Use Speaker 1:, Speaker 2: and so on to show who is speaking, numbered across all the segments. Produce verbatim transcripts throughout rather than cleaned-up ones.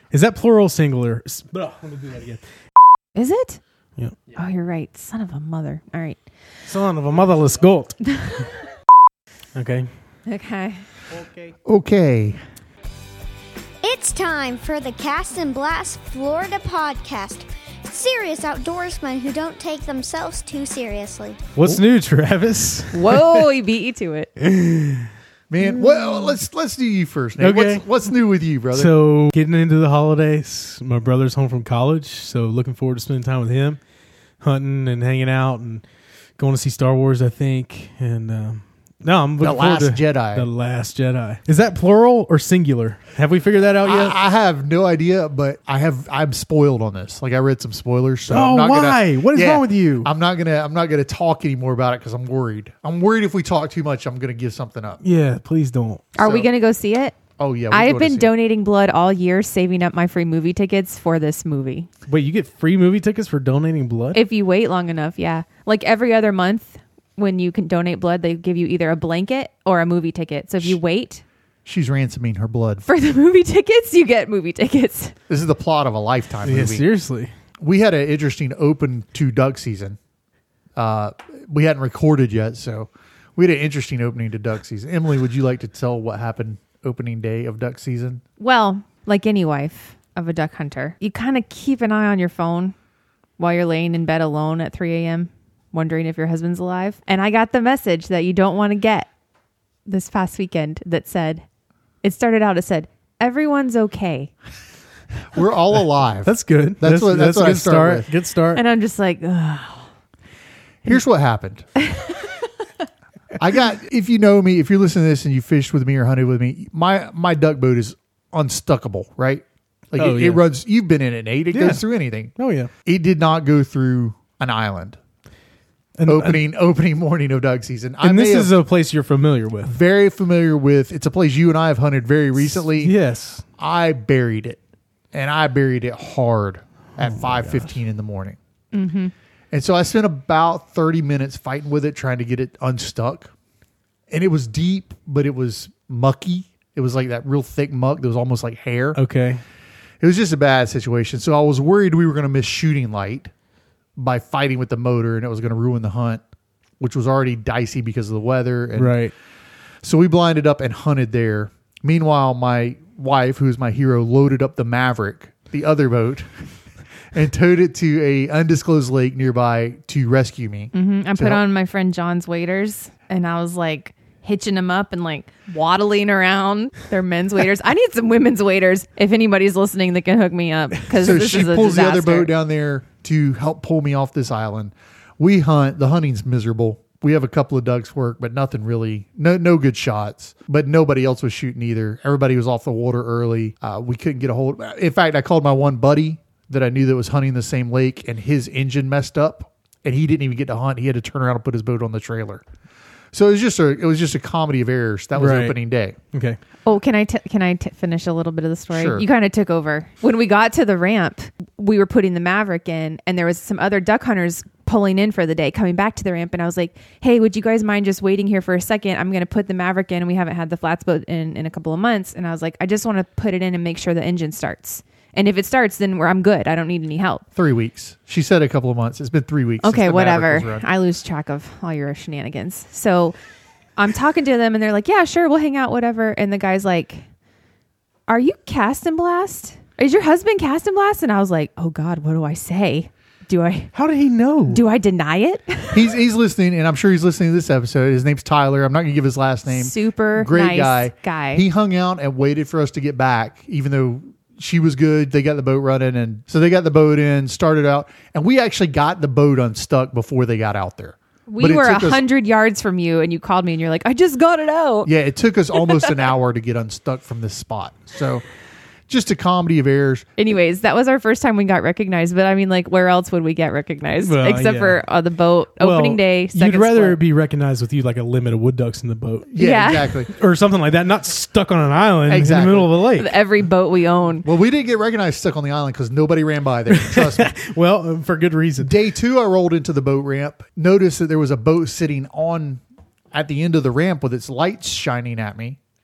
Speaker 1: Is that plural singular? Ugh, let me do that again.
Speaker 2: Is it?
Speaker 1: Yeah.
Speaker 2: Oh, you're right. Son of a mother. All right.
Speaker 1: Son of a motherless goat. Okay.
Speaker 2: Okay.
Speaker 1: Okay.
Speaker 3: Okay.
Speaker 4: It's time for the Cast and Blast Florida podcast. Serious outdoorsmen who don't take themselves too seriously.
Speaker 1: What's new, Travis?
Speaker 2: Whoa, he beat you to it.
Speaker 3: Man, well, let's let's do you first, Nate.
Speaker 1: Okay.
Speaker 3: What's, what's new with you, brother?
Speaker 1: So, getting into the holidays, my brother's home from college, so looking forward to spending time with him, hunting and hanging out and going to see Star Wars, I think. And um, no, I'm looking
Speaker 3: The
Speaker 1: forward
Speaker 3: Last
Speaker 1: to
Speaker 3: Jedi.
Speaker 1: The Last Jedi. Is that plural or singular? Have we figured that out yet?
Speaker 3: I, I have no idea, but I have I'm spoiled on this. Like I read some spoilers. So
Speaker 1: Oh,
Speaker 3: I'm not
Speaker 1: why?
Speaker 3: Gonna,
Speaker 1: What is wrong with you?
Speaker 3: I'm not gonna I'm not gonna talk anymore about it because I'm worried. I'm worried if we talk too much, I'm gonna give something up.
Speaker 1: Yeah, please don't.
Speaker 2: Are
Speaker 3: So-
Speaker 2: we going to go see it?
Speaker 3: Oh yeah, we'll
Speaker 2: I
Speaker 3: go
Speaker 2: have
Speaker 3: to
Speaker 2: been
Speaker 3: see it.
Speaker 2: donating blood all year, saving up my free movie tickets for this movie.
Speaker 1: Wait, you get free movie tickets for donating blood?
Speaker 2: If you wait long enough, yeah. Like every other month when you can donate blood, they give you either a blanket or a movie ticket. So if you wait
Speaker 3: She's ransoming her blood.
Speaker 2: for the movie tickets, you get movie tickets.
Speaker 3: This is the plot of a Lifetime movie.
Speaker 1: Yeah, seriously.
Speaker 3: We had an interesting open to duck season. Uh, we hadn't recorded yet, so we had an interesting opening to duck season. Emily, would you like to tell what happened opening day of duck season?
Speaker 2: Well, like any wife of a duck hunter, you kind of keep an eye on your phone while you're laying in bed alone at three a.m., wondering if your husband's alive. And I got the message that you don't want to get this past weekend that said, it started out, it said, everyone's okay.
Speaker 3: We're all alive.
Speaker 1: That's good.
Speaker 3: That's what- that's
Speaker 1: a
Speaker 3: what I
Speaker 1: good
Speaker 3: start
Speaker 1: start.
Speaker 3: with.
Speaker 1: Good start.
Speaker 2: And I'm just like, ugh.
Speaker 3: Here's what happened. I got, if you know me, if you're listening to this and you fished with me or hunted with me, my my duck boat is unstuckable, right? Like
Speaker 1: Oh,
Speaker 3: it,
Speaker 1: yeah.
Speaker 3: it runs, you've been in it, Nate. It
Speaker 1: Yeah.
Speaker 3: goes through anything.
Speaker 1: Oh, yeah.
Speaker 3: It did not go through an island.
Speaker 1: And,
Speaker 3: Opening opening morning of duck season. I
Speaker 1: and
Speaker 3: may
Speaker 1: this
Speaker 3: have
Speaker 1: is a place you're familiar with.
Speaker 3: very familiar with. It's a place you and I have hunted very recently.
Speaker 1: Yes.
Speaker 3: I buried it, and I buried it hard at five fifteen in the morning.
Speaker 2: Mm-hmm.
Speaker 3: And so I spent about thirty minutes fighting with it, trying to get it unstuck. And it was deep, but it was mucky. It was like that real thick muck that was almost like hair.
Speaker 1: Okay.
Speaker 3: It was just a bad situation. So I was worried we were going to miss shooting light by fighting with the motor, and it was going to ruin the hunt, which was already dicey because of the weather. And
Speaker 1: Right.
Speaker 3: so we blinded up and hunted there. Meanwhile, my wife, who's my hero, loaded up the Maverick, the other boat, and towed it to a undisclosed lake nearby to rescue me.
Speaker 2: Mm-hmm. I
Speaker 3: To
Speaker 2: put
Speaker 3: help-
Speaker 2: on my friend John's waders and I was like hitching them up and like waddling around. They're men's waders. I need some women's waders if anybody's listening that can hook me up, because
Speaker 3: So
Speaker 2: this
Speaker 3: she
Speaker 2: is a
Speaker 3: pulls the other
Speaker 2: disaster.
Speaker 3: boat down there to help pull me off this island. We hunt. The hunting's miserable. We have a couple of ducks work, but nothing really, no no good shots. But nobody else was shooting either. Everybody was off the water early. Uh, we couldn't get a hold. In fact, I called my one buddy that I knew that was hunting the same lake, and his engine messed up, and he didn't even get to hunt. He had to turn around and put his boat on the trailer. So it was just a it was just a comedy of errors. That was
Speaker 1: Right.
Speaker 3: opening day.
Speaker 1: Okay.
Speaker 2: Oh, can I t- can I t- finish a little bit of the story?
Speaker 3: Sure.
Speaker 2: You kind of took over. When we got to the ramp, we were putting the Maverick in, and there was some other duck hunters pulling in for the day, coming back to the ramp, and I was like, "Hey, would you guys mind just waiting here for a second? I'm going to put the Maverick in. We haven't had the flats boat in in a couple of months, and I was like, I just want to put it in and make sure the engine starts. And if it starts, then we're, I'm good. I don't need any help."
Speaker 3: Three weeks. She said a couple of months. It's been three weeks. since
Speaker 2: Okay,
Speaker 3: the Maverick
Speaker 2: whatever.
Speaker 3: was run.
Speaker 2: I lose track of all your shenanigans. So I'm talking to them and they're like, yeah, sure, we'll hang out, whatever. And the guy's like, are you Cast and Blast? Is your husband Cast and Blast? And I was like, oh God, what do I say? Do I
Speaker 1: How did he know?
Speaker 2: do I deny it?
Speaker 3: He's he's listening, and I'm sure he's listening to this episode. His name's Tyler. I'm not going to give his last name.
Speaker 2: Super
Speaker 3: Great
Speaker 2: nice
Speaker 3: guy.
Speaker 2: guy.
Speaker 3: He hung out and waited for us to get back, even though she was good. They got the boat running, and so they got the boat in, started out, and we actually got the boat unstuck before they got out there.
Speaker 2: we
Speaker 3: But it
Speaker 2: were a
Speaker 3: took us-
Speaker 2: hundred yards from you and you called me and you're like, I just got it out.
Speaker 3: Yeah, it took us almost an hour to get unstuck from this spot. So just a comedy of errors.
Speaker 2: Anyways, that was our first time we got recognized. But I mean, like, where else would we get recognized
Speaker 1: Well,
Speaker 2: except
Speaker 1: yeah.
Speaker 2: for uh, the boat opening
Speaker 1: Well,
Speaker 2: day?
Speaker 1: You'd
Speaker 2: Second
Speaker 1: rather
Speaker 2: split.
Speaker 1: be recognized with you like a limit of wood ducks in the boat
Speaker 3: Yeah,
Speaker 2: Yeah.
Speaker 3: exactly.
Speaker 1: or something like that, not stuck on an island
Speaker 3: Exactly.
Speaker 1: in the middle of a lake.
Speaker 2: every boat we own.
Speaker 3: Well, we didn't get recognized stuck on the island because nobody ran by there. Trust me.
Speaker 1: Well, uh, for good reason.
Speaker 3: Day two, I rolled into the boat ramp, noticed that there was a boat sitting on at the end of the ramp with its lights shining at me.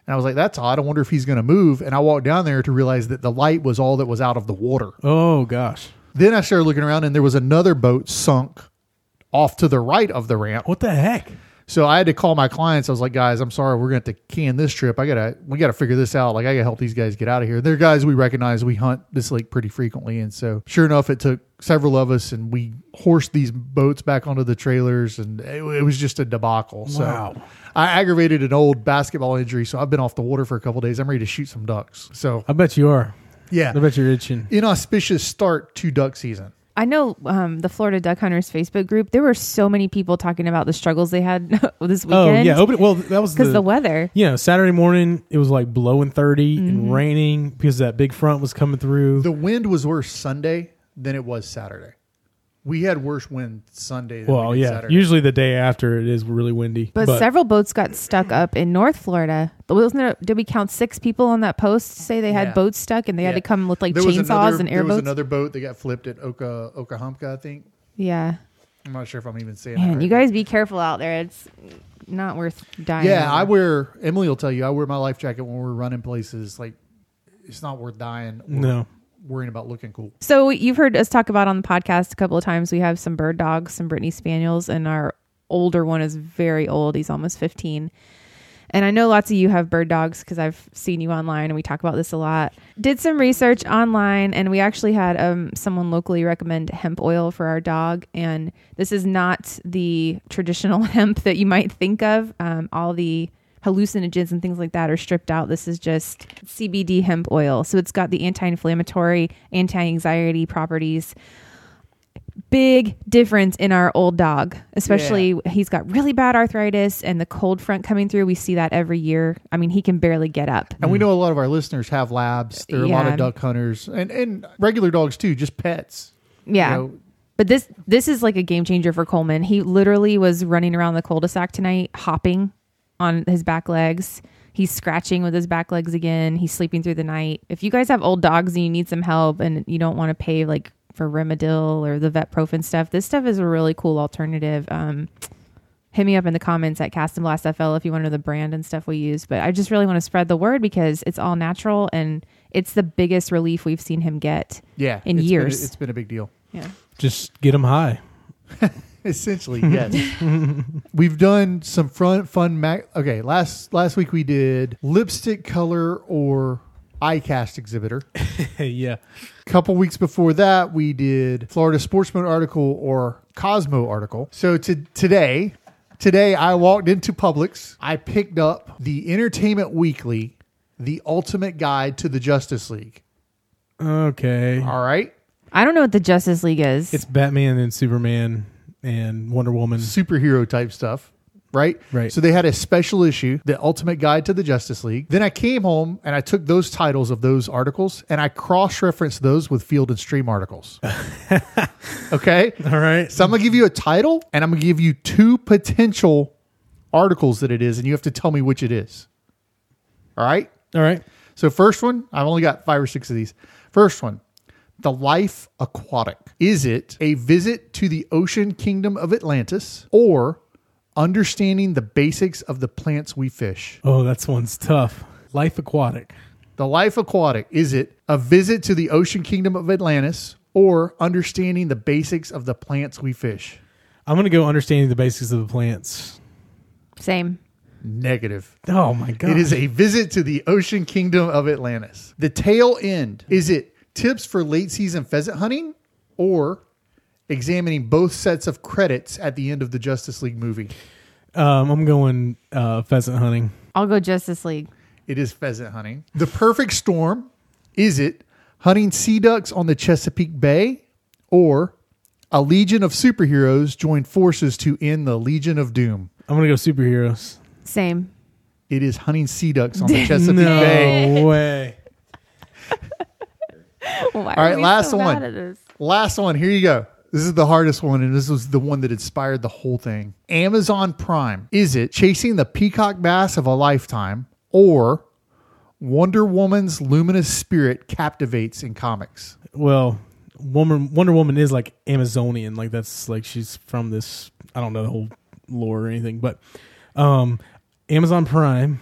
Speaker 3: And I was like, that's odd. I wonder if he's going to move. And I walked down there to realize that the light was all that was out of the water.
Speaker 1: Oh, gosh.
Speaker 3: Then I started looking around and there was another boat sunk off to the right of the ramp.
Speaker 1: What the heck?
Speaker 3: So I had to call my clients. I was like, guys, I'm sorry. We're going to have to can this trip. I got to, we got to figure this out. Like, I got to help these guys get out of here. They're guys we recognize. We hunt this lake pretty frequently. And so sure enough, it took several of us and we horsed these boats back onto the trailers and it, it was just a debacle. So
Speaker 1: Wow.
Speaker 3: I aggravated an old basketball injury. So I've been off the water for a couple of days. I'm ready to shoot some ducks. So
Speaker 1: I bet you are.
Speaker 3: yeah,
Speaker 1: I bet you're itching.
Speaker 3: inauspicious start to duck season.
Speaker 2: I know um, the Florida Duck Hunters Facebook group, there were so many people talking about the struggles they had this weekend.
Speaker 1: Oh, yeah. Open, well, that was
Speaker 2: Because
Speaker 1: the,
Speaker 2: the weather.
Speaker 1: Yeah, Saturday morning, it was like blowing thirty
Speaker 2: Mm-hmm.
Speaker 1: and raining because that big front was coming through.
Speaker 3: The wind was worse Sunday than it was Saturday. We had worse wind Sunday than
Speaker 1: well,
Speaker 3: we did
Speaker 1: yeah.
Speaker 3: Saturday.
Speaker 1: Usually the day after it is really windy.
Speaker 2: But, several boats got stuck up in North Florida. Wasn't there, did we count six people on that post say they had
Speaker 3: Yeah.
Speaker 2: boats stuck and they had
Speaker 3: Yeah.
Speaker 2: to come with like
Speaker 3: There was
Speaker 2: chainsaws
Speaker 3: another-
Speaker 2: and
Speaker 3: There was
Speaker 2: airboats?
Speaker 3: another boat that got flipped at Oka, Okahumpka, I think.
Speaker 2: Yeah.
Speaker 3: I'm not sure if I'm even saying that
Speaker 2: Man,
Speaker 3: right.
Speaker 2: you guys be careful out there. It's not worth dying.
Speaker 3: Yeah,
Speaker 2: over.
Speaker 3: I wear, Emily will tell you, I wear my life jacket when we're running places. Like, it's not worth dying or
Speaker 1: No.
Speaker 3: worrying about looking cool.
Speaker 2: So you've heard us talk about on the podcast a couple of times. We have some bird dogs, some Brittany Spaniels, and our older one is very old. He's almost fifteen. And I know lots of you have bird dogs because I've seen you online and we talk about this a lot. Did some research online and we actually had um, someone locally recommend hemp oil for our dog. And this is not the traditional hemp that you might think of. Um, all the hallucinogens and things like that are stripped out. This is just C B D hemp oil. So it's got the anti-inflammatory, anti-anxiety properties. Big difference in our old dog, especially
Speaker 3: Yeah.
Speaker 2: he's got really bad arthritis and the cold front coming through. We see that every year. I mean, he can barely get up.
Speaker 3: And we know a lot of our listeners have labs. There are a lot
Speaker 2: Yeah.
Speaker 3: of duck hunters and, and regular dogs too, just pets.
Speaker 2: Yeah.
Speaker 3: You know,
Speaker 2: But this this is like a game changer for Coleman. He literally was running around the cul-de-sac tonight, hopping on his back legs. He's scratching with his back legs again. He's sleeping through the night. If you guys have old dogs and you need some help and you don't want to pay like for Rimadyl or the Vetprofen stuff, this stuff is a really cool alternative. Um, hit me up in the comments at Cast and Blast F L if you want to know the brand and stuff we use. But I just really want to spread the word because it's all natural and it's the biggest relief we've seen him get
Speaker 3: yeah,
Speaker 2: in
Speaker 3: it's
Speaker 2: years.
Speaker 3: Been a, it's been a big deal.
Speaker 2: Yeah.
Speaker 1: Just get them high.
Speaker 3: Essentially, yes. We've done some fun, fun. Mag- okay, last last week we did lipstick color or eye cast exhibitor.
Speaker 1: Yeah.
Speaker 3: A couple weeks before that, we did Florida Sportsman article or Cosmo article. So to today, today I walked into Publix. I picked up the Entertainment Weekly, the Ultimate Guide to the Justice League.
Speaker 1: Okay.
Speaker 3: All right.
Speaker 2: I don't know what the Justice League is.
Speaker 1: It's Batman and Superman and Wonder Woman.
Speaker 3: Superhero type stuff, right?
Speaker 1: Right.
Speaker 3: So they had a special issue, the Ultimate Guide to the Justice League. Then I came home and I took those titles of those articles and I cross-referenced those with Field and Stream articles. Okay?
Speaker 1: All right.
Speaker 3: So I'm going to give you a title and I'm going to give you two potential articles that it is and you have to tell me which it is. All right?
Speaker 1: All right.
Speaker 3: So first one, I've only got five or six of these. First one. The Life Aquatic. Is it a visit to the ocean kingdom of Atlantis or understanding the basics of the plants we fish?
Speaker 1: Oh, that's one's tough. Life Aquatic.
Speaker 3: The Life Aquatic. Is it a visit to the ocean kingdom of Atlantis or understanding the basics of the plants we fish?
Speaker 1: I'm going to go understanding the basics of the plants.
Speaker 2: Same.
Speaker 3: Negative.
Speaker 1: Oh, my God.
Speaker 3: It is a visit to the ocean kingdom of Atlantis. The tail end. Is it tips for late season pheasant hunting or examining both sets of credits at the end of the Justice League movie?
Speaker 1: Um, I'm going uh, pheasant hunting.
Speaker 2: I'll go Justice League.
Speaker 3: It is pheasant hunting. The Perfect Storm. Is it hunting sea ducks on the Chesapeake Bay or a legion of superheroes join forces to end the Legion of Doom?
Speaker 1: I'm going to go superheroes.
Speaker 2: Same.
Speaker 3: It is hunting sea ducks on the Chesapeake
Speaker 1: No
Speaker 3: Bay.
Speaker 1: way.
Speaker 2: Why
Speaker 3: All right,
Speaker 2: are we
Speaker 3: last
Speaker 2: so
Speaker 3: one.
Speaker 2: bad at this?
Speaker 3: Last one. Here you go. This is the hardest one, and this was the one that inspired the whole thing. Amazon Prime. Is it chasing the peacock bass of a lifetime or Wonder Woman's luminous spirit captivates in comics?
Speaker 1: Well, woman, Wonder Woman is like Amazonian. Like that's like she's from this, I don't know the whole lore or anything, but um, Amazon Prime,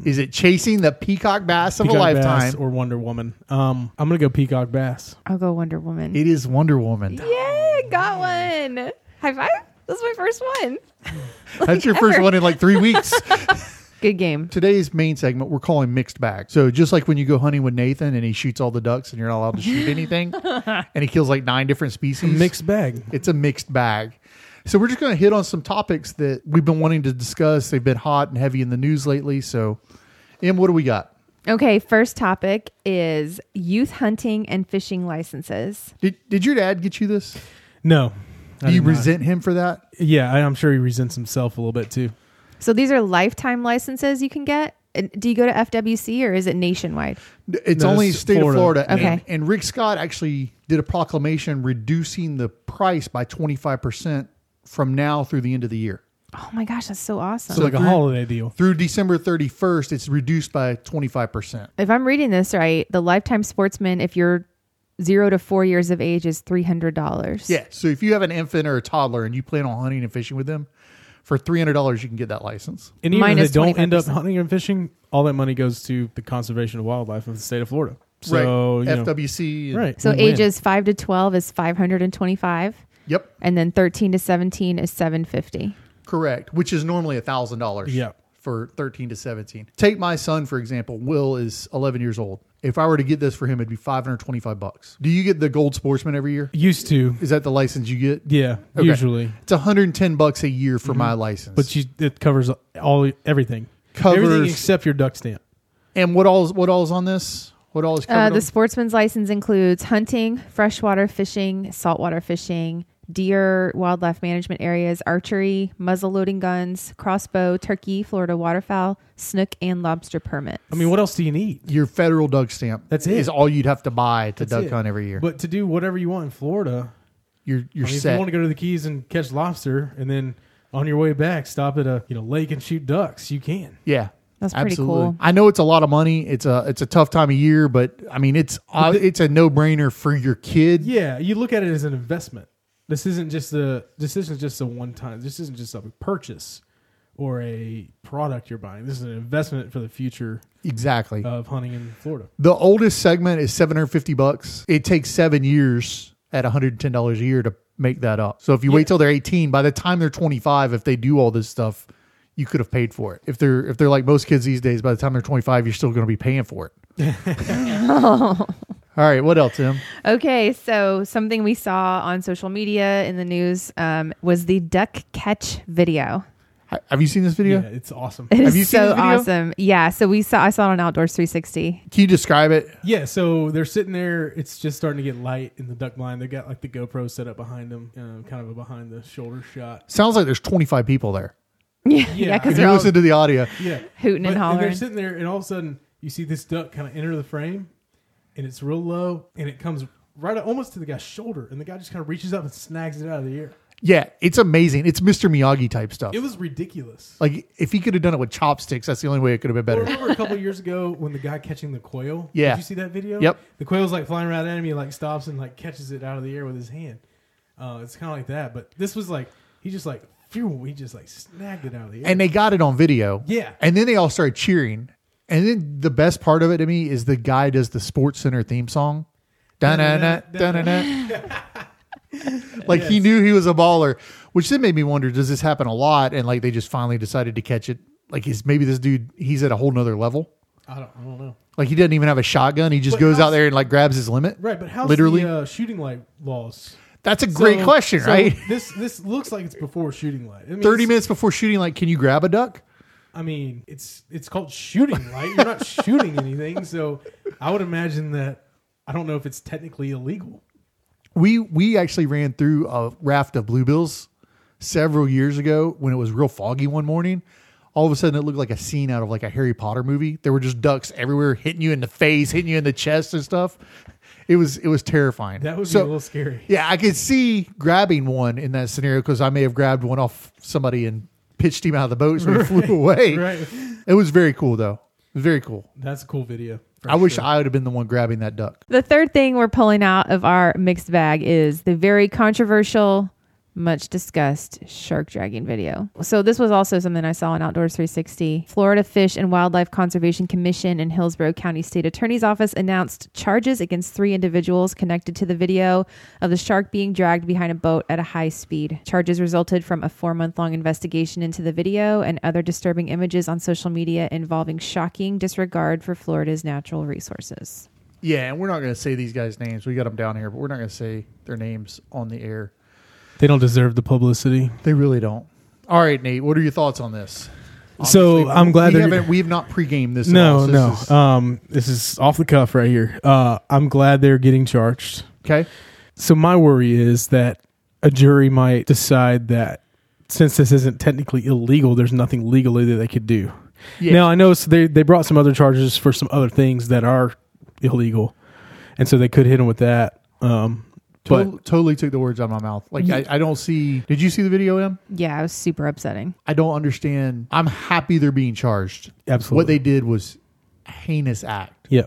Speaker 3: Is it chasing the peacock bass of
Speaker 1: Peacock
Speaker 3: a lifetime?
Speaker 1: Bass or Wonder Woman. Um, I'm gonna go Peacock Bass.
Speaker 2: I'll go Wonder Woman.
Speaker 3: It is Wonder Woman.
Speaker 2: Yeah, got one. High five. That's my first one.
Speaker 3: That's your first
Speaker 2: ever.
Speaker 3: one in like three weeks.
Speaker 2: Good game.
Speaker 3: Today's main segment we're calling mixed bag. So just like when you go hunting with Nathan and he shoots all the ducks and you're not allowed to shoot anything, and he kills like nine different species.
Speaker 1: Mixed bag.
Speaker 3: It's a mixed bag. So we're just going to hit on some topics that we've been wanting to discuss. They've been hot and heavy in the news lately. So, Em, what do we got?
Speaker 2: Okay, first topic is youth hunting and fishing licenses.
Speaker 3: Did Did your dad get you this?
Speaker 1: No. I
Speaker 3: Do you
Speaker 1: did not.
Speaker 3: resent him for that?
Speaker 1: Yeah, I, I'm sure he resents himself a little bit too.
Speaker 2: So these are lifetime licenses you can get. And do you go to F W C or is it nationwide?
Speaker 3: It's
Speaker 1: No,
Speaker 3: only
Speaker 1: it's
Speaker 3: state
Speaker 1: Florida.
Speaker 3: of Florida.
Speaker 2: Okay.
Speaker 3: And, and Rick Scott actually did a proclamation reducing the price by twenty-five percent from now through the end of the year.
Speaker 2: Oh my gosh, that's so awesome.
Speaker 1: So like a
Speaker 3: through-
Speaker 1: holiday deal.
Speaker 3: Through December thirty-first, it's reduced by twenty-five percent.
Speaker 2: If I'm reading this right, the lifetime sportsman, if you're zero to four years of age, is three hundred dollars.
Speaker 3: Yeah. So if you have an infant or a toddler and you plan on hunting and fishing with them, for three hundred dollars, you can get that license.
Speaker 1: And even
Speaker 2: Minus
Speaker 1: if they don't end up
Speaker 2: twenty-five percent.
Speaker 1: hunting and fishing, all that money goes to the conservation of wildlife of the state of Florida. So,
Speaker 3: right.
Speaker 1: you know,
Speaker 3: F W C. and-
Speaker 1: right.
Speaker 2: So
Speaker 1: win-win.
Speaker 2: ages five to twelve is five hundred twenty-five,
Speaker 3: Yep.
Speaker 2: and then thirteen to seventeen is seven fifty.
Speaker 3: Correct. Which is normally one thousand dollars.
Speaker 1: Yeah.
Speaker 3: For thirteen to seventeen. Take my son, for example. Will is eleven years old. If I were to get this for him, it'd be five hundred twenty-five bucks. Do you get the Gold Sportsman every year?
Speaker 1: Used to.
Speaker 3: Is that the license you get?
Speaker 1: Yeah,
Speaker 3: Okay.
Speaker 1: usually.
Speaker 3: It's one hundred ten bucks a year for my license.
Speaker 1: But you, it covers all everything.
Speaker 3: Covers-
Speaker 1: everything except your duck stamp.
Speaker 3: and what all is, what all is on this? What all is covered?
Speaker 2: Uh,
Speaker 3: on-
Speaker 2: the sportsman's license includes hunting, freshwater fishing, saltwater fishing, deer, wildlife management areas, archery, muzzle loading guns, crossbow, turkey, Florida waterfowl, snook, and lobster permits.
Speaker 1: I mean, what else do you need?
Speaker 3: Your federal duck stamp.
Speaker 1: That's it.
Speaker 3: Is all you'd have to buy to
Speaker 1: That's
Speaker 3: duck
Speaker 1: it.
Speaker 3: hunt every year.
Speaker 1: But to do whatever you want in Florida,
Speaker 3: you're you're
Speaker 1: I mean, if
Speaker 3: set.
Speaker 1: you want to go to the Keys and catch lobster, and then on your way back stop at a you know lake and shoot ducks, you can.
Speaker 3: yeah.
Speaker 2: That's pretty
Speaker 3: Absolutely.
Speaker 2: cool.
Speaker 3: I know it's a lot of money. It's a it's a tough time of year, but I mean it's uh, it's a no brainer for your kid.
Speaker 1: Yeah, you look at it as an investment. This isn't just a this isn't just a one time. This isn't just a purchase or a product you're buying. This is an investment for the future
Speaker 3: Exactly.
Speaker 1: of hunting in Florida.
Speaker 3: The oldest segment is seven hundred fifty bucks. It takes seven years at one hundred ten dollars a year to make that up. So if you
Speaker 1: Yeah.
Speaker 3: wait till they're eighteen, by the time they're twenty-five, if they do all this stuff, you could have paid for it. If they're if they're like most kids these days, by the time they're twenty-five, you're still going to be paying for it. All right, what else, Tim?
Speaker 2: Okay, so something we saw on social media in the news um, was the duck catch video.
Speaker 3: Ha- Have you seen this video?
Speaker 1: Yeah, it's awesome.
Speaker 2: It is
Speaker 3: Have you seen
Speaker 2: so
Speaker 3: this video?
Speaker 2: awesome. Yeah, so we saw I saw it on Outdoors three sixty.
Speaker 3: Can you describe it?
Speaker 1: Yeah, so they're sitting there. It's just starting to get light in the duck blind. They got like the GoPro set up behind them, um, kind of a behind the shoulder shot.
Speaker 3: Sounds like there's twenty-five people there.
Speaker 2: Yeah,
Speaker 1: Yeah,
Speaker 2: yeah, because
Speaker 3: If
Speaker 2: they're
Speaker 3: you
Speaker 2: all
Speaker 3: listen to the audio,
Speaker 1: Yeah,
Speaker 2: hooting
Speaker 1: But-
Speaker 2: and hollering.
Speaker 1: they're sitting there, and all of a sudden you see this duck kind of enter the frame, and it's real low, and it comes right up, almost to the guy's shoulder, and the guy just kind of reaches up and snags it out of the air.
Speaker 3: yeah, it's amazing. It's Mister Miyagi type stuff.
Speaker 1: It was ridiculous.
Speaker 3: Like if he could have done it with chopsticks, that's the only way it could have been
Speaker 1: Well,
Speaker 3: better.
Speaker 1: remember a couple years ago when the guy catching the quail?
Speaker 3: Yeah.
Speaker 1: Did you see that video?
Speaker 3: Yep.
Speaker 1: The quail's like flying around at him. He like stops and like catches it out of the air with his hand. Uh, it's kind of like that, but this was like he just like phew, he just like snagged it out of the air.
Speaker 3: And they got it on video.
Speaker 1: Yeah.
Speaker 3: And then they all started cheering. And then the best part of it to me is the guy does the Sports Center theme song. Da-na-na, da-na-na. Like he
Speaker 1: Yes.
Speaker 3: knew he was a baller, which then made me wonder, does this happen a lot? And like they just finally decided to catch it. Like is maybe this dude, he's at a whole nother level.
Speaker 1: I don't, I don't know.
Speaker 3: Like he doesn't even have a shotgun. He just
Speaker 1: But
Speaker 3: goes out
Speaker 1: how's-
Speaker 3: there and like grabs his limit.
Speaker 1: Right, but how's
Speaker 3: Literally.
Speaker 1: the uh, shooting light laws?
Speaker 3: That's a great
Speaker 1: So-
Speaker 3: question,
Speaker 1: so
Speaker 3: right?
Speaker 1: This this looks like it's before shooting light. I mean,
Speaker 3: thirty
Speaker 1: it's-
Speaker 3: minutes before shooting, like, can you grab a duck?
Speaker 1: I mean, it's it's called shooting light. You're not shooting anything, so I would imagine that. I don't know if it's technically illegal.
Speaker 3: We we actually ran through a raft of bluebills several years ago when it was real foggy one morning. All of a sudden, it looked like a scene out of like a Harry Potter movie. There were just ducks everywhere, hitting you in the face, hitting you in the chest and stuff. It was it was terrifying.
Speaker 1: That would
Speaker 3: So-
Speaker 1: be a little scary.
Speaker 3: Yeah, I could see grabbing one in that scenario because I may have grabbed one off somebody and pitched him out of the boat so he flew away.
Speaker 1: Right.
Speaker 3: It was very cool though. It was very cool.
Speaker 1: That's a cool video. for
Speaker 3: I wish
Speaker 1: sure.
Speaker 3: I would have been the one grabbing that duck.
Speaker 2: The third thing we're pulling out of our mixed bag is the very controversial much discussed shark dragging video. So this was also something I saw on Outdoors three sixty. Florida Fish and Wildlife Conservation Commission and Hillsborough County State Attorney's Office announced charges against three individuals connected to the video of the shark being dragged behind a boat at a high speed. Charges resulted from a four-month-long investigation into the video and other disturbing images on social media involving shocking disregard for Florida's natural resources.
Speaker 3: Yeah, and we're not going to say these guys' names. We got them down here, but we're not going to say their names on the air.
Speaker 1: They don't deserve the publicity.
Speaker 3: They really don't. All right, Nate, what are your thoughts on this?
Speaker 1: So
Speaker 3: Obviously,
Speaker 1: I'm glad
Speaker 3: we
Speaker 1: they're
Speaker 3: haven't, we have not pre-gamed this. at
Speaker 1: no,
Speaker 3: all, so
Speaker 1: no.
Speaker 3: this is-
Speaker 1: um, this is off the cuff right here. Uh, I'm glad they're getting charged.
Speaker 3: okay.
Speaker 1: So my worry is that a jury might decide that since this isn't technically illegal, there's nothing legally that they could do.
Speaker 3: Yeah.
Speaker 1: Now I know so they they brought some other charges for some other things that are illegal, and so they could hit them with that. Um, but
Speaker 3: Totally, totally took the words out of my mouth. Like I, I don't see. Did you see the video, Em?
Speaker 2: Yeah, it was super upsetting.
Speaker 3: I don't understand. I'm happy they're being charged.
Speaker 1: Absolutely.
Speaker 3: What they did was a heinous act.
Speaker 1: yeah,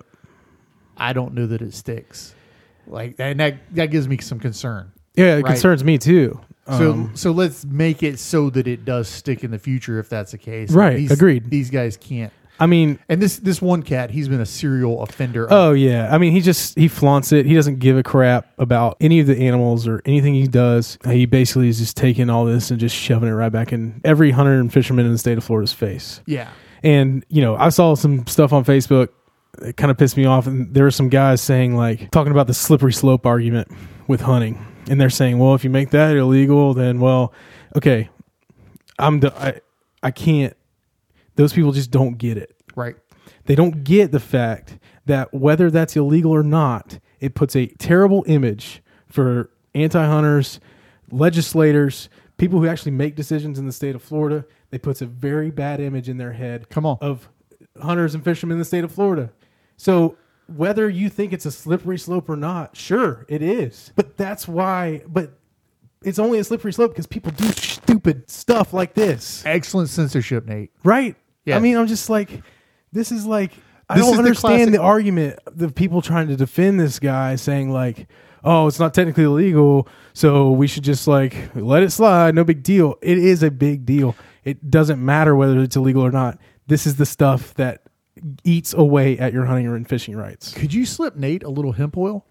Speaker 3: I don't know that it sticks. Like, and that that gives me some concern.
Speaker 1: yeah, it
Speaker 3: Right.
Speaker 1: concerns me too.
Speaker 3: So
Speaker 1: Um,
Speaker 3: so let's make it so that it does stick in the future if that's the case.
Speaker 1: Right,
Speaker 3: These,
Speaker 1: agreed.
Speaker 3: These guys can't.
Speaker 1: I mean,
Speaker 3: And this this one cat, he's been a serial offender.
Speaker 1: oh yeah. I mean, he just he flaunts it. He doesn't give a crap about any of the animals or anything he does. He basically is just taking all this and just shoving it right back in every hunter and fisherman in the state of Florida's face.
Speaker 3: Yeah.
Speaker 1: And you know, I saw some stuff on Facebook that kind of pissed me off, and there were some guys saying like talking about the slippery slope argument with hunting, and they're saying, well, if you make that illegal, then well, okay, I'm the, I I can't. Those people just don't get it.
Speaker 3: Right.
Speaker 1: They don't get the fact that whether that's illegal or not, it puts a terrible image for anti-hunters, legislators, people who actually make decisions in the state of Florida. It puts a very bad image in their head
Speaker 3: Come on.
Speaker 1: of hunters and fishermen in the state of Florida. So whether you think it's a slippery slope or not, sure, it is. But that's why, but it's only a slippery slope because people do stupid stuff like this.
Speaker 3: Excellent censorship, Nate.
Speaker 1: Right?
Speaker 3: Yes.
Speaker 1: I mean, I'm just like, this is like, I
Speaker 3: This
Speaker 1: don't
Speaker 3: is the
Speaker 1: understand
Speaker 3: classic-
Speaker 1: the argument of people trying to defend this guy saying like, oh, it's not technically illegal, so we should just like let it slide. No big deal. It is a big deal. It doesn't matter whether it's illegal or not. This is the stuff that eats away at your hunting and fishing rights.
Speaker 3: Could you slip Nate a little hemp oil?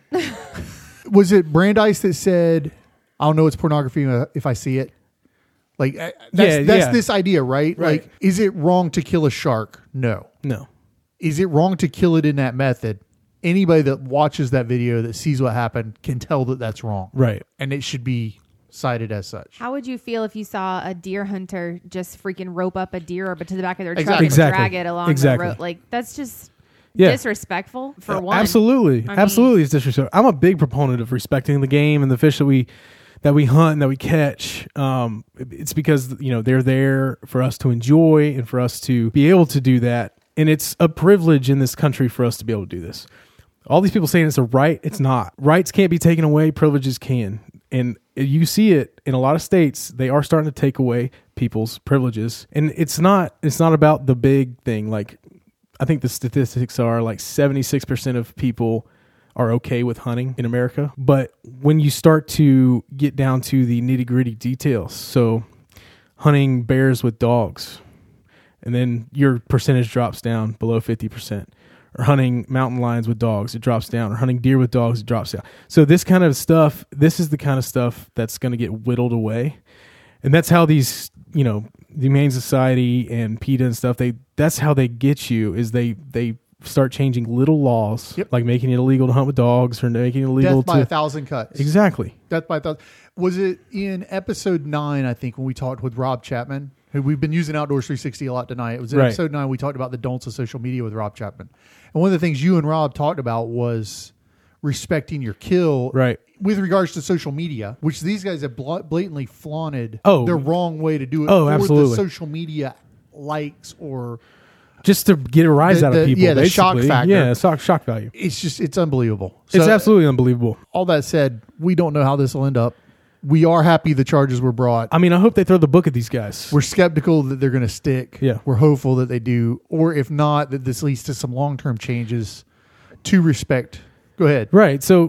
Speaker 3: Was it Brandeis that said, I don't know it's pornography if I see it? Like, uh, that's,
Speaker 1: Yeah,
Speaker 3: that's
Speaker 1: yeah.
Speaker 3: this idea, right?
Speaker 1: Right.
Speaker 3: Like, is it wrong to kill a shark? No.
Speaker 1: No.
Speaker 3: Is it wrong to kill it in that method? Anybody that watches that video that sees what happened can tell that that's wrong.
Speaker 1: Right.
Speaker 3: And it should be cited as such.
Speaker 2: How would you feel if you saw a deer hunter just freaking rope up a deer up to the back of their truck
Speaker 3: Exactly.
Speaker 2: and
Speaker 1: Exactly.
Speaker 2: drag it along
Speaker 1: Exactly.
Speaker 2: the road? Like, that's just
Speaker 1: Yeah.
Speaker 2: disrespectful for
Speaker 1: Uh,
Speaker 2: one.
Speaker 1: Absolutely,
Speaker 2: I mean-
Speaker 1: absolutely, it's disrespectful. I'm a big proponent of respecting the game and the fish that we that we hunt and that we catch. Um, it's because you know they're there for us to enjoy and for us to be able to do that, and it's a privilege in this country for us to be able to do this. All these people saying it's a right, it's not. Rights can't be taken away, privileges can, and you see it in a lot of states. They are starting to take away people's privileges, and it's not. It's not about the big thing like. I think the statistics are like seventy-six percent of people are okay with hunting in America. But when you start to get down to the nitty gritty details, so hunting bears with dogs, and then your percentage drops down below fifty percent. Or hunting mountain lions with dogs, it drops down. Or hunting deer with dogs, it drops down. So this kind of stuff, this is the kind of stuff that's going to get whittled away. And that's how these, you know, the Humane Society and PETA and stuff, they that's how they get you is they they start changing little laws,
Speaker 3: Yep.
Speaker 1: like making it illegal to hunt with dogs or making it illegal
Speaker 3: Death by
Speaker 1: to
Speaker 3: a thousand cuts.
Speaker 1: exactly.
Speaker 3: Death by a thousand. Was it in episode nine, I think, when we talked with Rob Chapman, who we've been using Outdoors three sixty a lot tonight. It was in
Speaker 1: Right.
Speaker 3: episode nine, we talked about the don'ts of social media with Rob Chapman. And one of the things you and Rob talked about was respecting your kill
Speaker 1: Right.
Speaker 3: with regards to social media, which these guys have bl- blatantly flaunted
Speaker 1: Oh.
Speaker 3: the wrong way to do it
Speaker 1: Oh,
Speaker 3: for
Speaker 1: absolutely.
Speaker 3: the social media likes or
Speaker 1: Just to get a rise
Speaker 3: The-
Speaker 1: out
Speaker 3: the-
Speaker 1: of people.
Speaker 3: yeah, the shock
Speaker 1: basically.
Speaker 3: factor.
Speaker 1: Yeah, shock shock value.
Speaker 3: it's just, it's unbelievable.
Speaker 1: It's
Speaker 3: So,
Speaker 1: absolutely unbelievable.
Speaker 3: all that said, we don't know how this will end up. We are happy the charges were brought.
Speaker 1: I mean, I hope they throw the book at these guys.
Speaker 3: We're skeptical that they're going to stick.
Speaker 1: Yeah.
Speaker 3: We're hopeful that they do. Or if not, that this leads to some long-term changes to respect. Go ahead.
Speaker 1: Right. So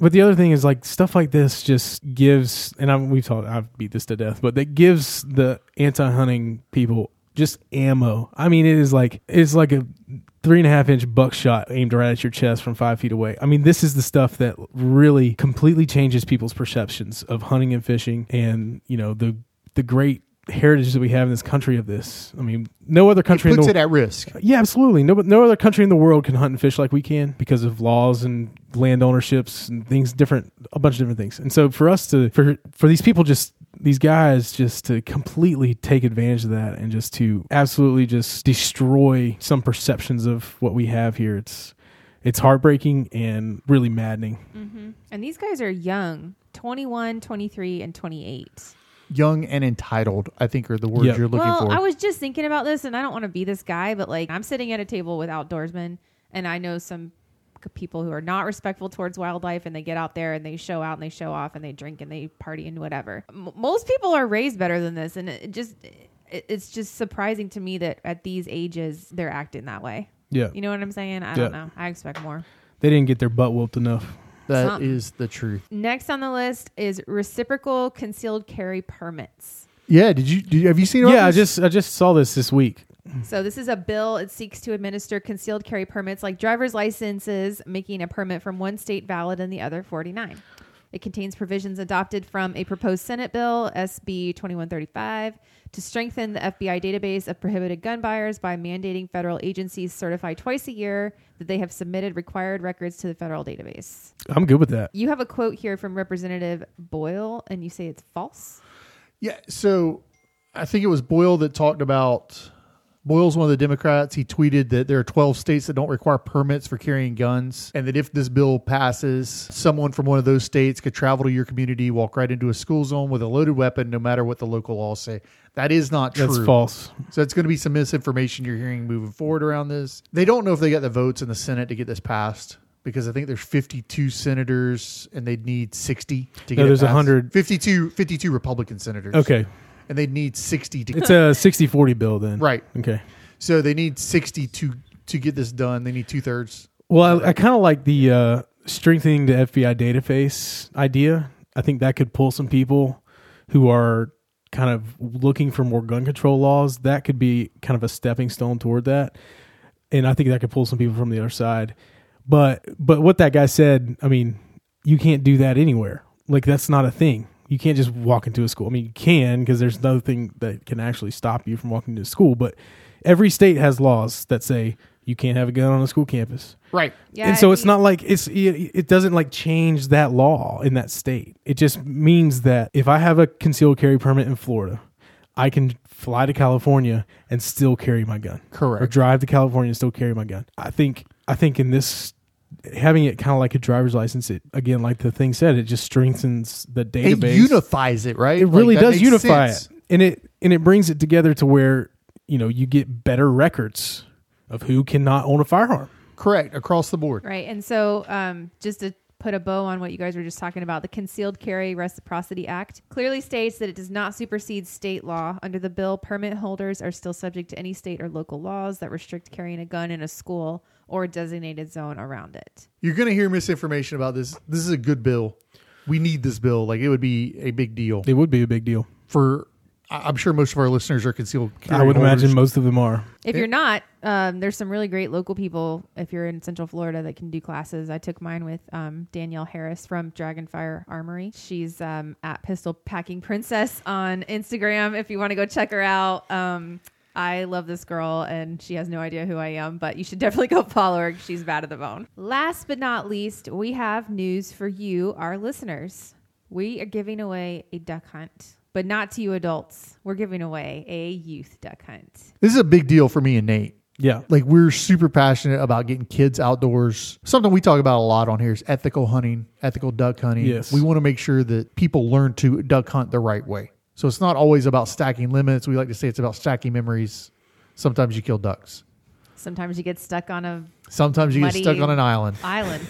Speaker 1: But the other thing is like stuff like this just gives, and I'm, we've talked, I've beat this to death, but that gives the anti-hunting people just ammo. I mean, it is like, it's like a three and a half inch buckshot aimed right at your chest from five feet away. I mean, this is the stuff that really completely changes people's perceptions of hunting and fishing, and, you know, the, the great heritage that we have in this country of this. I mean, no other country
Speaker 3: It puts
Speaker 1: in the
Speaker 3: it at risk.
Speaker 1: Yeah, absolutely. No, no other country in the world can hunt and fish like we can because of laws and land ownerships and things different, a bunch of different things. And so for us to, for, for these people, just these guys just to completely take advantage of that and just to absolutely just destroy some perceptions of what we have here. It's, it's heartbreaking and really maddening.
Speaker 2: Mm-hmm. And these guys are young, twenty-one, twenty-three, and twenty-eight.
Speaker 3: Young and entitled, I think, are the words
Speaker 1: Yep.
Speaker 3: you're looking
Speaker 2: well,
Speaker 3: for.
Speaker 2: I was just thinking about this, and I don't want to be this guy, but like I'm sitting at a table with outdoorsmen, and I know some c- people who are not respectful towards wildlife, and they get out there and they show out and they show off and they drink and they party and whatever. M- most people are raised better than this, and it just it, it's just surprising to me that at these ages they're acting that way.
Speaker 1: Yeah.
Speaker 2: You know what I'm saying? I
Speaker 1: Yeah.
Speaker 2: don't know. I expect more.
Speaker 1: They didn't get their butt whooped enough.
Speaker 3: That
Speaker 2: Something.
Speaker 3: is the truth.
Speaker 2: Next on the list is reciprocal concealed carry permits.
Speaker 3: Yeah. Did you? Did, have you seen? about
Speaker 1: Yeah, I
Speaker 3: this?
Speaker 1: just I just saw this this week.
Speaker 2: So this is a bill. It seeks to administer concealed carry permits like driver's licenses, making a permit from one state valid and the other forty-nine. It contains provisions adopted from a proposed Senate bill, S B twenty-one thirty-five, to strengthen the F B I database of prohibited gun buyers by mandating federal agencies certify twice a year that they have submitted required records to the federal database.
Speaker 1: I'm good with that.
Speaker 2: You have a quote here from Representative Boyle, and you say it's false?
Speaker 3: Yeah. So I think it was Boyle that talked about. Boyle's one of the Democrats. He tweeted that there are twelve states that don't require permits for carrying guns, and that if this bill passes, someone from one of those states could travel to your community, walk right into a school zone with a loaded weapon, no matter what the local laws say. That is not true.
Speaker 1: That's false.
Speaker 3: So it's going to be some misinformation you're hearing moving forward around this. They don't know if they got the votes in the Senate to get this passed, because I think there's fifty-two senators and they'd need sixty to get
Speaker 1: No,
Speaker 3: it
Speaker 1: there's
Speaker 3: passed.
Speaker 1: one hundred.
Speaker 3: fifty-two, fifty-two Republican senators.
Speaker 1: Okay.
Speaker 3: And they'd need sixty to
Speaker 1: It's a sixty forty bill then.
Speaker 3: Right.
Speaker 1: Okay.
Speaker 3: So they need sixty to to get this done. They need two thirds.
Speaker 1: Well, I, I kind of like the uh, strengthening the F B I database idea. I think that could pull some people who are kind of looking for more gun control laws. That could be kind of a stepping stone toward that. And I think that could pull some people from the other side. But but what that guy said, I mean, you can't do that anywhere. Like, that's not a thing. You can't just walk into a school. I mean, you can, because there's nothing that can actually stop you from walking into school. But every state has laws that say you can't have a gun on a school campus.
Speaker 3: Right.
Speaker 2: Yeah,
Speaker 1: and so it's
Speaker 2: you-
Speaker 1: not like it's it, it doesn't like change that law in that state. It just means that if I have a concealed carry permit in Florida, I can fly to California and still carry my gun.
Speaker 3: Correct.
Speaker 1: Or drive to California and still carry my gun. I think I think in this, having it kind of like a driver's license, it again, like the thing said, it just strengthens the database.
Speaker 3: It unifies it, right?
Speaker 1: It really
Speaker 3: Like, that
Speaker 1: does
Speaker 3: makes
Speaker 1: unify
Speaker 3: sense.
Speaker 1: it, and it and it brings it together to where, you know, you get better records of who cannot own a firearm.
Speaker 3: Correct. Across the board.
Speaker 2: Right. And so um, just to put a bow on what you guys were just talking about, the Concealed Carry Reciprocity Act clearly states that it does not supersede state law. Under the bill, permit holders are still subject to any state or local laws that restrict carrying a gun in a school or a designated zone around it.
Speaker 3: You're going to hear misinformation about this. This is a good bill. We need this bill. Like, it would be a big deal
Speaker 1: It would be a big deal.
Speaker 3: for. I- I'm sure most of our listeners are concealed carry
Speaker 1: I would
Speaker 3: holders.
Speaker 1: imagine most of them are.
Speaker 2: If
Speaker 3: Yeah.
Speaker 2: you're not, um, there's some really great local people if you're in Central Florida that can do classes. I took mine with um, Danielle Harris from Dragonfire Armory. She's um, at Pistol Packing Princess on Instagram if you want to go check her out. Um, I love this girl, and she has no idea who I am, but you should definitely go follow her. She's bad at the bone. Last but not least, we have news for you, our listeners. We are giving away a duck hunt. But not to you adults. We're giving away a youth duck hunt.
Speaker 3: This is a big deal for me and Nate.
Speaker 1: Yeah.
Speaker 3: Like, we're super passionate about getting kids outdoors. Something we talk about a lot on here is ethical hunting, ethical duck hunting.
Speaker 1: Yes.
Speaker 3: We want to make sure that people learn to duck hunt the right way. So it's not always about stacking limits. We like to say it's about stacking memories. Sometimes you kill ducks.
Speaker 2: Sometimes you get stuck on a
Speaker 3: Sometimes you
Speaker 2: Muddy-
Speaker 3: get stuck on an island.
Speaker 2: island.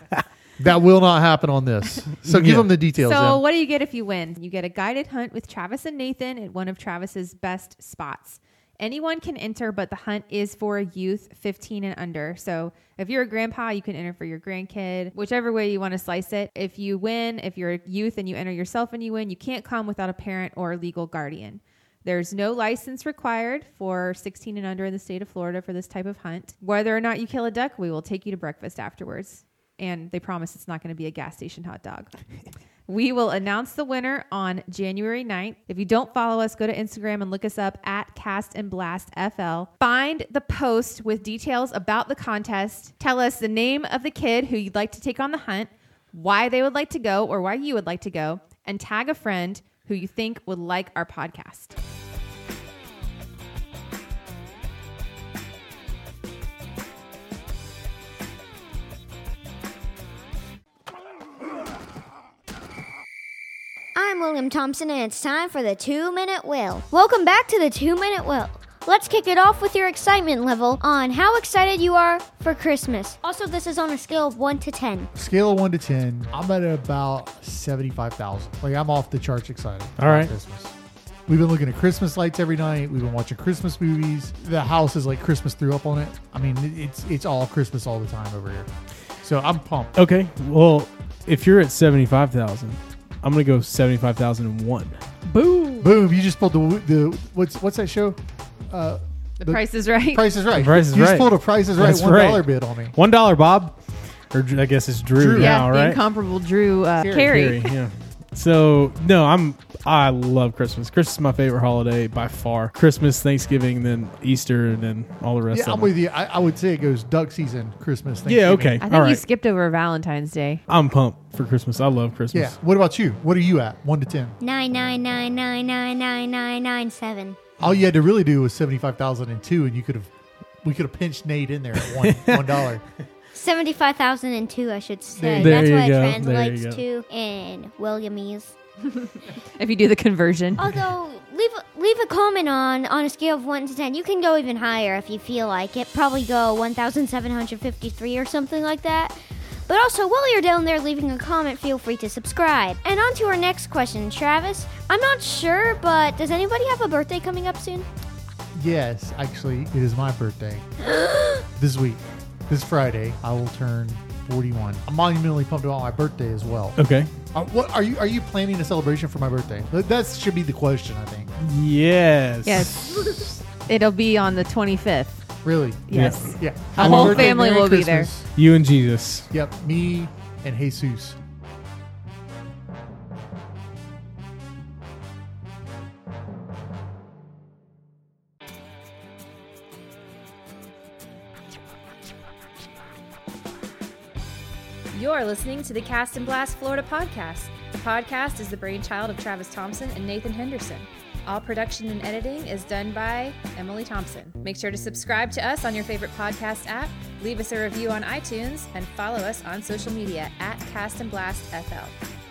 Speaker 3: That will not happen on this. So give
Speaker 1: Yeah.
Speaker 3: them the details.
Speaker 2: So
Speaker 3: Em.
Speaker 2: what do you get if you win? You get a guided hunt with Travis and Nathan at one of Travis's best spots. Anyone can enter, but the hunt is for youth fifteen and under. So if you're a grandpa, you can enter for your grandkid, whichever way you want to slice it. If you win, if you're a youth and you enter yourself and you win, you can't come without a parent or a legal guardian. There's no license required for sixteen and under in the state of Florida for this type of hunt. Whether or not you kill a duck, we will take you to breakfast afterwards. And they promise it's not going to be a gas station hot dog. We will announce the winner on January ninth. If you don't follow us, go to Instagram and look us up at Cast and Blast F L. Find the post with details about the contest. Tell us the name of the kid who you'd like to take on the hunt, why they would like to go or why you would like to go, and tag a friend who you think would like our podcast.
Speaker 4: I'm William Thompson, and it's time for the two-minute will. Welcome back to the two-minute will. Let's kick it off with your excitement level on how excited you are for Christmas. Also, this is on a scale of one to ten.
Speaker 3: Scale of one to ten, I'm at about seventy-five thousand. Like, I'm off the charts excited.
Speaker 1: All right.
Speaker 3: Christmas. We've been looking at Christmas lights every night. We've been watching Christmas movies. The house is like Christmas threw up on it. I mean, it's it's all Christmas all the time over here. So I'm pumped.
Speaker 1: Okay. Well, if you're at seventy-five thousand, I'm going to go seventy-five thousand one. Boom.
Speaker 3: Boom! You just pulled the the what's what's that show? Uh,
Speaker 2: The, the Price is Right.
Speaker 3: Price is Right.
Speaker 1: The Price is
Speaker 3: you
Speaker 1: Right.
Speaker 3: just pulled a Price is Right
Speaker 1: That's
Speaker 3: one dollar
Speaker 1: right.
Speaker 3: bid on me.
Speaker 1: One dollar, Bob. Or I guess it's Drew,
Speaker 3: Drew.
Speaker 2: Yeah,
Speaker 1: now,
Speaker 2: the
Speaker 1: right?
Speaker 2: incomparable Drew uh,
Speaker 3: Carey.
Speaker 2: Carey.
Speaker 1: Carey, yeah. So no, I'm I love Christmas. Christmas is my favorite holiday by far. Christmas, Thanksgiving, then Easter, and then all the rest
Speaker 3: Yeah,
Speaker 1: of
Speaker 3: I'm
Speaker 1: them.
Speaker 3: with you. I, I would say it goes duck season, Christmas, Thanksgiving.
Speaker 1: Yeah, okay.
Speaker 2: I think
Speaker 1: all
Speaker 2: you
Speaker 1: right.
Speaker 2: skipped over Valentine's Day.
Speaker 1: I'm pumped for Christmas. I love Christmas.
Speaker 3: Yeah. What about you? What are you at? One to ten.
Speaker 4: Nine nine nine nine nine nine nine nine seven.
Speaker 3: All you had to really do was seventy-five thousand and two, and you could have we could have pinched Nate in there at one one dollar.
Speaker 4: Seventy-five thousand and two, I should say.
Speaker 1: There
Speaker 4: That's
Speaker 1: you
Speaker 4: what
Speaker 1: go.
Speaker 4: it
Speaker 1: There you
Speaker 4: translates to in Williamese.
Speaker 2: If you do the conversion.
Speaker 4: Although, leave leave a comment on on a scale of one to ten. You can go even higher if you feel like it. Probably go one thousand seven hundred fifty-three or something like that. But also, while you're down there leaving a comment, feel free to subscribe. And on to our next question, Travis. I'm not sure, but does anybody have a birthday coming up soon?
Speaker 3: Yes, actually, it is my birthday. This week, this Friday, I will turn forty-one. I'm monumentally pumped about my birthday as well.
Speaker 1: Okay.
Speaker 3: Uh, what are you? Are you planning a celebration for my birthday? That, that should be the question, I think.
Speaker 1: Yes.
Speaker 2: Yes. It'll be on the twenty-fifth.
Speaker 3: Really?
Speaker 2: Yes.
Speaker 3: Yeah.
Speaker 2: The
Speaker 3: Happy
Speaker 2: whole
Speaker 3: birthday,
Speaker 2: family
Speaker 3: Merry
Speaker 2: will be there.
Speaker 3: Christmas.
Speaker 1: You and Jesus.
Speaker 3: Yep, me and Jesus.
Speaker 5: You're listening to the Cast and Blast Florida podcast. The podcast is the brainchild of Travis Thompson and Nathan Henderson. All production and editing is done by Emily Thompson. Make sure to subscribe to us on your favorite podcast app, leave us a review on iTunes, and follow us on social media at Cast and Blast F L.